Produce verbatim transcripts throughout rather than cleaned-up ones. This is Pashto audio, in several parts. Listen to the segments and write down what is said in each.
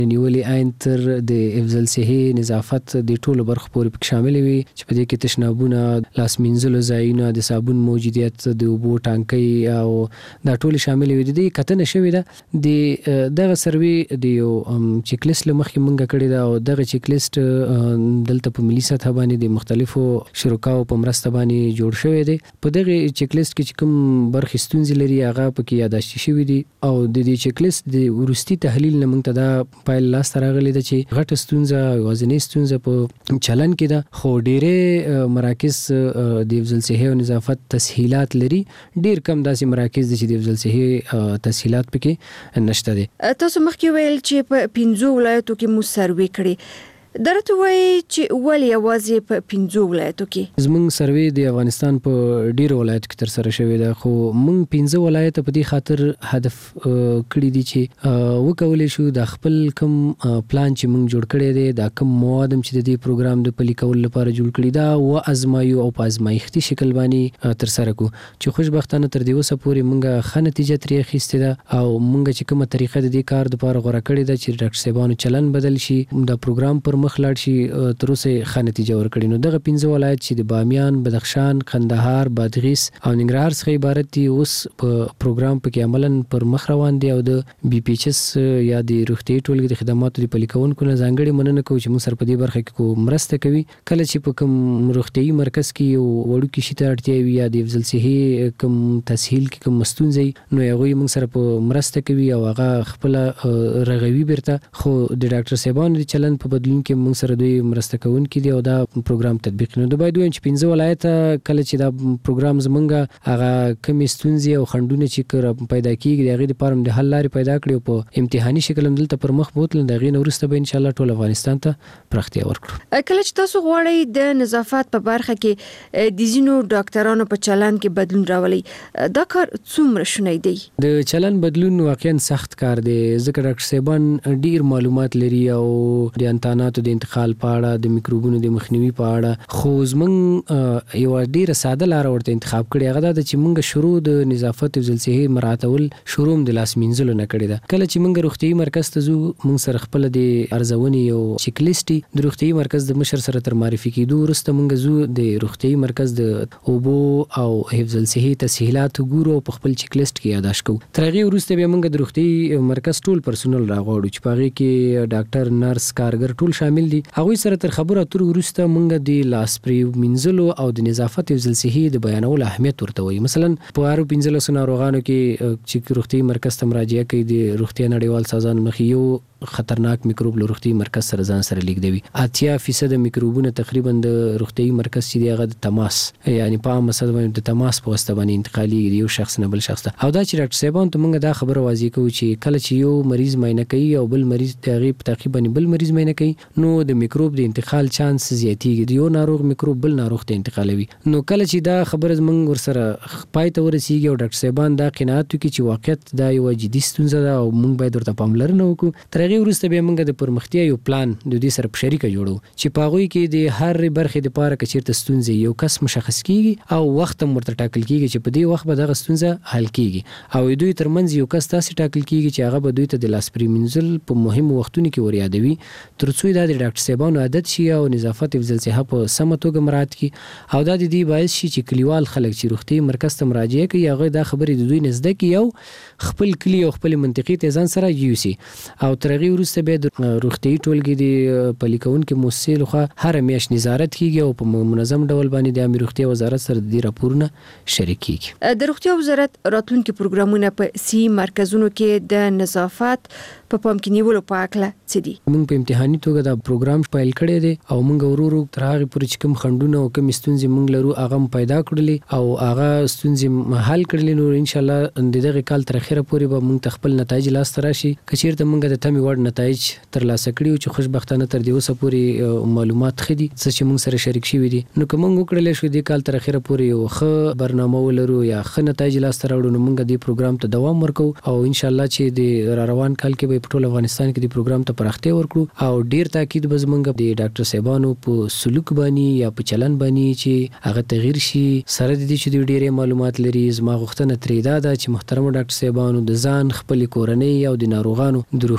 نیولې عین تر د حفظ الصحې نظافت د ټولو برخو پورې پکې شامل وي چې په دې کې تشنابونه، لاس مینځلو ځایونه، د صابون موجودیت، د اوبو ټانکۍ او دا ټول شامل وي. د دې کتنه شوې ده د دغه سروې د یو چیک لیست له مخکې مونږ کړې ده او دغه چیک لیست دلته په ملي سطح باندې د مختلفو شرکاو په مرسته باندې جوړ شوی دی. په دغه چیک لیست کې چې کوم برخې ستونزې لري هغه پکې یاداشتي شوي دي او د دې چیک لیست د وروستي تحلیل نه موږ ته دا پایل لاسته راغلی ده چې غټه ستونزه یوازینۍ ستونزه په چلن کې ده، خو ډېرې مراکز د حفظ الصحې او نظافت تسهیلات لري. ډېر کم داسې مراکز دي چې د حفظ الصحې تسهیلات پکې نشته دي. تاسو مخکې ویل چې په پنځو ولایتو کې مو سروې کړې، درته وایي چې ولې یوازې په پنځو ولایتو کې؟ زموږ سروې د افغانستان په ډیرو ولایتو کې تر سره شوې ده، خو موږ پنځه ولایت په دې خاطر هدف کړی دي چې وکولای شو د خپل کوم پلان چې موږ جوړ کړی دی، دا کوم مواد چې د دې پروګرام د پلي کولو لپاره جوړ کړی دا و ازمایو او په ازمایښتي شکل باندې تر سره کو چې خوشبختانه تر دې اوسه پورې موږ ښه نتیجه ترې اخیستې ده او موږ چې کومه طریقه د دې کار لپاره غوره کړې ده چې ډاکټر صاحبانو چلن بدل شي، دا پروګرام پر مخ لاړ شي، تر اوسه ښه نتیجه ورکړي. نو دغه پنځه ولایت چې د بامیان، بدخشان، قندهار، بادغیس او ننګرهار څخه عبارت دي اوس په پروګرام پکې عملاً پر مخ روان دي او د بي پی ایچ اس یا د روغتیايي ټولګې د خدماتو د پلي کوونکو نه ځانګړې مننه کوو چې موږ سره په دې برخه کې کوم مرسته کوي. کله چې په کوم روغتیايي مرکز کې یو وړوکی شي ته اړتیا وي یا د حفظ الصحې کوم تسهیل کې کوم ستونزې نو هغوی موږ سره په مرسته کوي او هغه خپله رغوي بیرته، خو د ډاکټر صاحبانو د چلن په بدلون کې موږ سره دوی مرسته کوونکي دي او دا پروګرام تطبیق نو د باید وایم چې پنځه ولایت کله چې دا پروګرام زمونږ هغه کمې ستونزې او خنډونه چې پیدا کیږي د هغې دپاره د حل لارې پیدا کړي او په امتحاني شکل هم دلته پر مخ بوتلو د هغې نه وروسته به انشاءالله ټول افغانستان ته پراختیا ورکړو. کله چې تاسو غواړئ د نظافت په برخه کې د ځینو ډاکټرانو په چلن کې بدلون راولئ، دا کار څومره شونی دی؟ د چلن بدلون واقعا سخت کار دی ځکه ډاکټر صاحبان ډیر معلومات لري او د انتاناتو د انتقال په اړه، د میکروبونو د مخنیوي په اړه، خو زمونږ یو ډیره ساده لاره ورته انتخاب کړې هغه دا ده چې مونږ شروع د نظافت حفظ الصحې مراعاتول شروع د لاس مینځلو نه کړې ده. کله چې مونږ روغتیايي مرکز ته ځو مونږ سره خپله د ارزونې یو چیک لیست د روغتیايي مرکز د مشر سره تر معرفي کېدو وروسته مونږ ځو د روغتیايي مرکز د اوبو او حفظ الصحې تسهیلات ګورو او په خپل چیک لیست کې یاداشت کوو. تر هغې وروسته بیا مونږ د روغتیايي مرکز ټول پرسونل راغواړو چې په هغې کې ډاکټر، نرس، کارګر ټول شامل دي. هغوی سره تر خبرو اترو وروسته مونږ د لاس پرې مینځلو او د نظافت حفظ الصحې د بیانولو اهمیت ورته وایي. مثلا په هرو پنځلسو ناروغانو کې چې روغتیايي مرکز ته مراجعه کوي د روغتیا نړیوال سازمان مخې یو خطرناک میکروب له روغتیايي مرکز سره ځان سره لیږدوي. اتیا فیصد میکروبونه تقریبا د روغتیايي مرکز چې دی هغه د تماس یعنی په عامه سطح باندې د تماس په واسطه باندې انتقالېږي یو شخص نه بل شخص ته. او دا چې ډاکټر صاحبانو ته موږ دا خبره واضح کوو چې کله چې یو مریض معاینه کوي او بل مریض د هغې په تعقیب باندې بل مریض معاینه کوي نو د میکروب د انتقال چانس زیاتېږي، د یو ناروغ میکروب بل ناروغ ته انتقالوي. نو کله چې دا خبره موږ ورسره پای ته ورسېږي او ډاکټر صاحبان دا قناعت وکړي چې واقعیت دا یوه جدي ستونزه ده او موږ باید ورته پاملرنه وکړو، تر هغې وروسته بیا موږ د پرمختیا یو پلان د دې سره په شریکه جوړو چې په هغوی کې د هرې برخې دپاره که چېرته ستونزې یو کس مشخص کېږي او وخت هم ورته ټاکل کېږي چې په دې وخت به دغه ستونزه حل کېږي او دوی ترمنځ یو کس داسې ټاکل کېږي چې هغه به دوی ته د لاس پرې مینځل په مهمو وختونو کې وریادوي تر څو دا د ډاکټر صاحبانو عادت شي او نظافت حفظ الصحه په سمه توګه مراعات کړي او دا د دې باعث شي چې کلیوال خلک چې روغتیايي مرکز ته مراجعه کوي هغوی دا خبرې د دوی نه زده کړي او خپل کلي او خپلې منطقې ته ځان سره یوسي او تر هغې وروسته بیا د روغتیايي ټولګې د پلي کوونکې مؤسسې لخوا هره میاشت نظارت کیږي او په منظم ډول باندې د عامې روغتیا وزارت سره د دې راپورونه شریک کیږي. د روغتیا وزارت راتلونکي پروګرامونه په سي مرکزونو کې د نظافت په پام کې نیولو په هکله څه دي؟ موږ په امتحاني توګه دا پروګرام پیل کړی دی او موږ ورو ورو تر هغې پورې چې کوم خنډونه او کومې ستونزې موږ لرو هغه هم پیدا کړلې او هغه ستونزې حل کړلې. نو انشاءالله د دغې کال تر اخره پورې به موږ ته خپل نتایج لاسته راشي. که چېرته موږ د تمې وړ نتایج ترلاسه کړي او چې خوشبختانه تر دې اوسه پورې معلومات ښه دي څه چې موږ سره شریک شوي دي نو که موږ وکړلی شو دې کال تر اخره پورې یو ښه برنامه ولرو یا ښه نتایج لاسته راوړو نو موږ دې پروګرام ته دوام ورکوو او انشاءالله چې د را روان کال کې به په ټول افغانستان کې دې پروګرام ته پراختیا ورکړو او ډیر تاکید به زموږ د ډاکټر صاحبانو په سلوک باندې یا په چلن باندې چې هغه تغییر شي سره د دې چې دوی ډېرې معلومات لري. زما غوښتنه ترې دا ده چې محترمو ډاکټر صاحبانو د ځان خپلې کورنۍ او د ناروغانو د روغتیا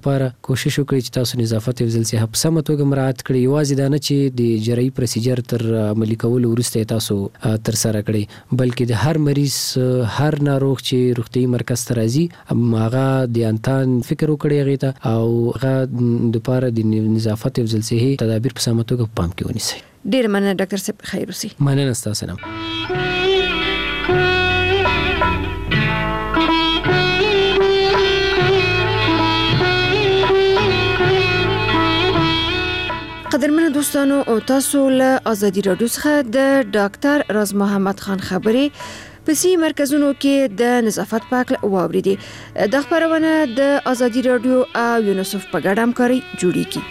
لپاره کوشش وکړي چې تاسو نظافت حفظ الصحه په سمه توګه مراعات کړئ. یوازې دا نه چې د جراحي پروسیجر تر عملي کولو وروسته تاسو تر سره کړئ، بلکې د هر مریض هر ناروغ چې روغتیايي مرکز ته راځي هغه د انتان فکر وکړي هغې ته او هغه دپاره د نظافت حفظ الصحې تدابیر په سمه توګه په پام کې ونیسئ. ډېر مننه ډاکټر صاحب، خیر اوسئ. مننه ستاسو نه. قدرمنو دوستانو او تاسو له آزادي رادیو څخه د ډاکټر راز محمد خان خبرې په سي مرکزونو کې د نظافت په اړه واوریدې. د خبرونه د آزادي رادیو او یونیسف په ګډه همکاري جوړیږي.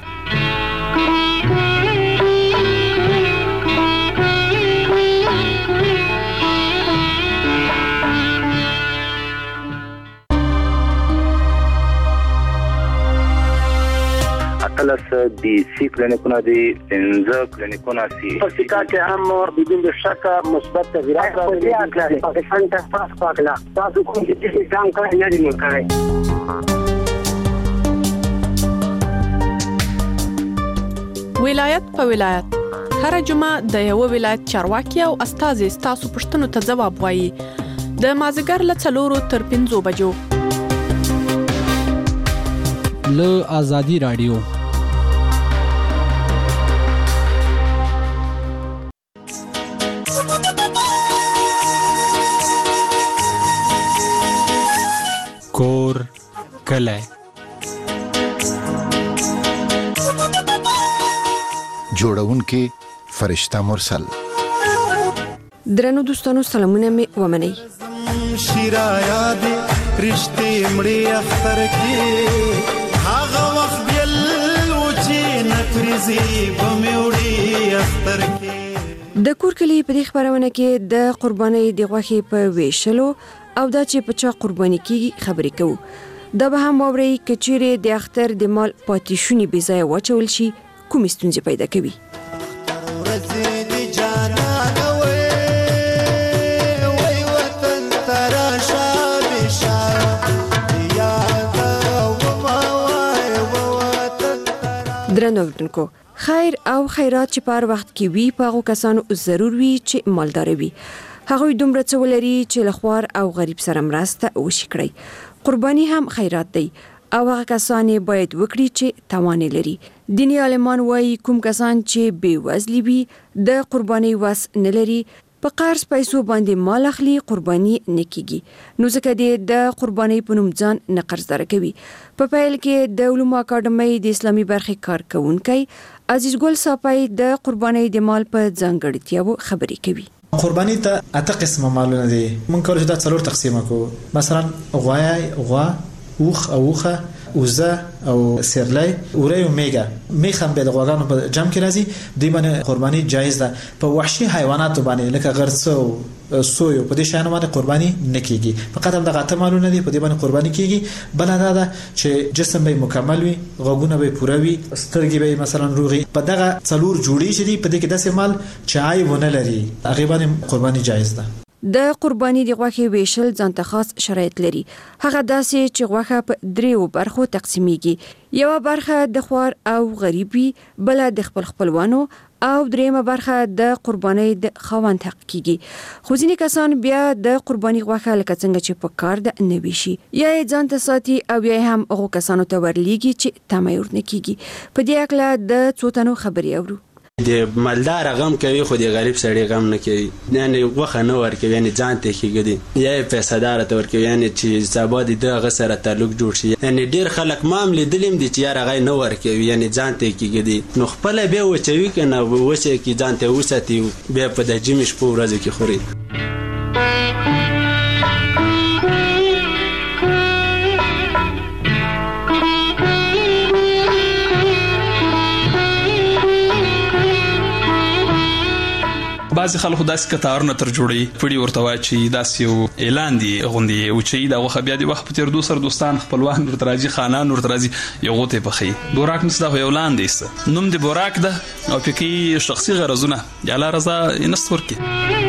کلاس دی سی کلینیکونه دی پنځه کلینیکونه سی په سیکا کې هم بدون شک مثبت تغیرات راغلي دي. پاکستان ته تاسو پاکلا تاسو کوم چې ځان کړی نه دی مکړی. ولایت په ولایت هر جمعه د یو ولایت چارواکي او استازي تاسو پښتنو ته ځواب وایي. د مازیګر له څلورو تر پنځو بجو له آزادي رادیو. کور کله جوړون کې فرشتہ مرسل. درنو دوستانو سلامونه می ومنئ. شیرا یاد رشتې مړې اختر کې هغه وخت بل و چې نکرزي بموړي اختر کې. د کور کلی په دې خبرونه کې د قربانۍ د غوښې په ویشلو او دا چې په چا قرباني کیږي خبرې کوو. دا به هم واورئ که چیرې د اختر د مال پاتې شونې بې ځایه واچول شي کومې ستونزې پیدا کوي. درنو اوریدونکو، خیر او خیرات چې په هر وخت کې وي په هغو کسانو ضرور وي چې مالداره وي. هغوی دومره څه ولري چې له خوار او غریب سره مرسته وشي کړئ. قرباني هم خیرات دی او هغه کسان باید وکړي چې توان لري. دیني عالمان وایي کوم کسان چې بې وزلي وي د قرباني وس نه لري په قرض پیسو باندې مال اخلي قرباني نه کیږي. نو ځکه دې د قرباني په نوم ځان نه قرضدار کوي. په پیل کې د علومو اکاډمۍ د اسلامي برخې کارکونکي عزیز ګل صاحب د قرباني د مال په ځانګړتیاو خبرې کوي. قرباني ته اته قسمه مالونه دي. مونږ کولای شو دا څلور تقسیم کړو. مثلا غوای، غوا، اوخ او اوخه، اوزه او سیرلی، اوره او میګه. میخ هم به د غواګانو په جمع کې راځي. دوی باندې قرباني جایز ده. په وحشي حیواناتو باندې لکه غرڅه او سوی په دې شانو باندې قرباني نه کیږي. فقط هم د غاټه مالونه دي په دې باندې قرباني کیږي. بل دا ده چې جسم به مکمل وي، غوګونه به پوره وي، سترګې به مثلا روغي. په دغه څلور جوړې شي په دې کې داسې مال چې عیب نه لري هغه باندې قرباني جایز ده. د قرباني د غوښې ویشل ځانته خاص شرایط لري. هغه داسې چې غوښه په دریو برخو تقسیمیږي. یو برخه د خوار او غریبي، بل د خپل خپلوانو او دریمه برخه د قرباني د خاوند حق کیږي. خو ځینې کسان بیا د قرباني غوښه لکه څنګه چې په کار د نوي شي یا ځانته ساتي او یا هم هغه کسانو ته ورلیږي چې تمایور نه کیږي. په دې اړه د څو تنو خبرې اورو. د مالدار غم کوي خو د غریب سړی غم نه کوي. یعنی وخه نه ورکوي، یعنی ځان ته کېږي یا پیسې دار ته ورکوي، یعنی چې سبا د دغه سره تعلق جوړ شي. یعنی ډیر خلک مام لیدلم دي چې یار غي نه ورکوي، یعنی ځان ته کېږي. نو خپل به وچوي کنه وچه کې ځان ته وساتي به په د جمیش په ورځ کې خوري. بعضی خلکو داسې کتارونه تر جوړي پړي ورته واچي داسې یو اعلان دی غوندي او چې دا وخت بیا دی وخت تر دو سر دوستان خپلوان ورته راځي، خانان ورته راځي، یو غوته پخې بوراک نسدا یو لاندې است نوم دی بوراک ده او پکې شخصي غرضونه یا لا رضا نستور کې.